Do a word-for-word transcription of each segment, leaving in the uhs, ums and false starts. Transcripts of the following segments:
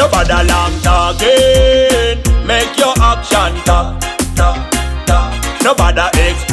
No bother long talking, make your action talk, talk, talk. No bother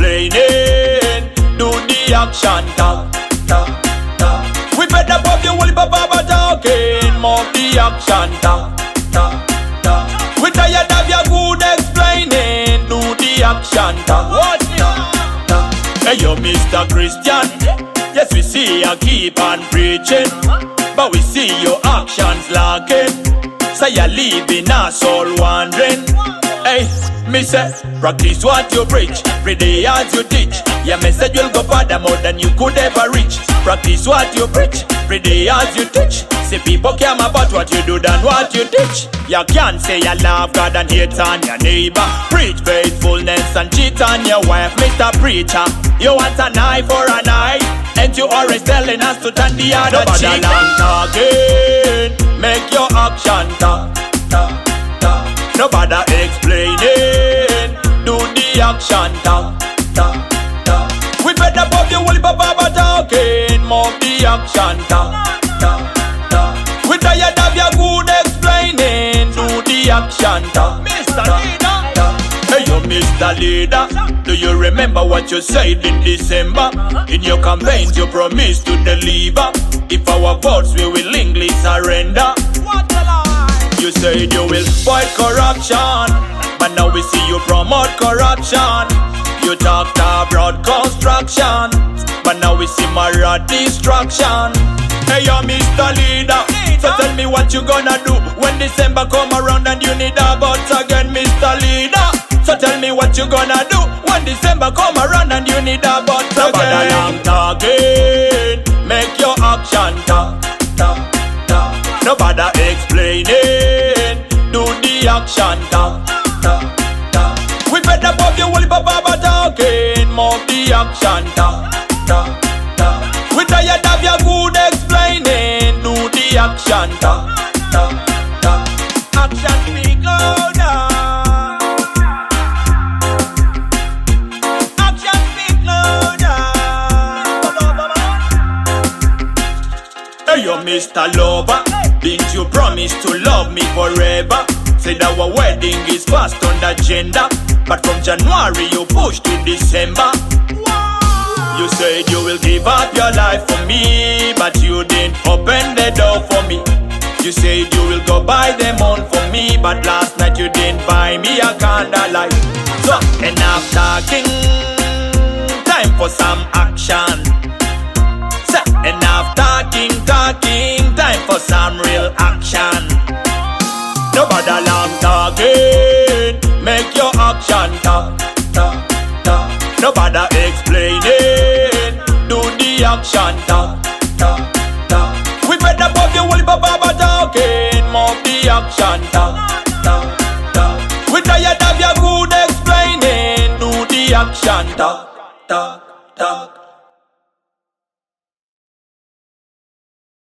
explaining, do the action talk, talk, talk. We better pop the whole papa talking, more the action talk, talk, talk. We tired of your good explaining, do the action talk. Watch me, talk. Hey yo, Mister Christian, yes we see you keep on preaching, but we see your actions lacking. So you're leaving us all wondering. Hey, me say, practice what you preach, every day as you teach. Your message will go further more than you could ever reach. Practice what you preach, every day as you teach. See people care about what you do than what you teach. You can't say you love God and hate on your neighbor. Preach faithfulness and cheat on your wife, Mister Preacher. You want an eye for an eye, and you always telling us to turn the other cheek. No bother long talking, make your action talk, talk, talk. No bother explaining, do the action talk, talk, talk. We better pop the whole papa talking, more the action talk, talk, talk. We tired of your good explaining, do the action talk, Mister Leader. Hey yo, Mister Leader, do you remember what you said in December? In your campaigns you promised to deliver. If our votes we will willingly surrender. What a lie! You said you will fight corruption, but now we see you promote corruption. You talked about construction, but now we see moral destruction. Hey yo, Mister Leader, so tell me what you gonna do when December come around and you need a vote again, Mister Leader. So tell me what you gonna do when December come around and you need a vote again. No bother long talking, make your action talk, talk, talk. No bother explaining, do the action talk, talk, talk. We better pop the whole papa talking, more the action talk, talk, talk. We tired of your good explaining, do the action talk, talk, talk. Action speak louder. Action speak louder. Hey yo, Mister Lover, didn't you promise to love me forever? Said our wedding is fast on the agenda, but from January you pushed to December. You said you will give up your life for me, but you didn't open the door for me. You said you will go buy the moon for me, but last night you didn't buy me a candlelight. So enough talking, time for some action. So enough talking, talking, time for some real action. No bother long talking, make your action talk, talk, talk. No bother explaining, do the action talk, talk, talk. We better pop the whole papa talking, more the action talk, talk, talk. We tired of your good explaining, do the action talk, talk, talk.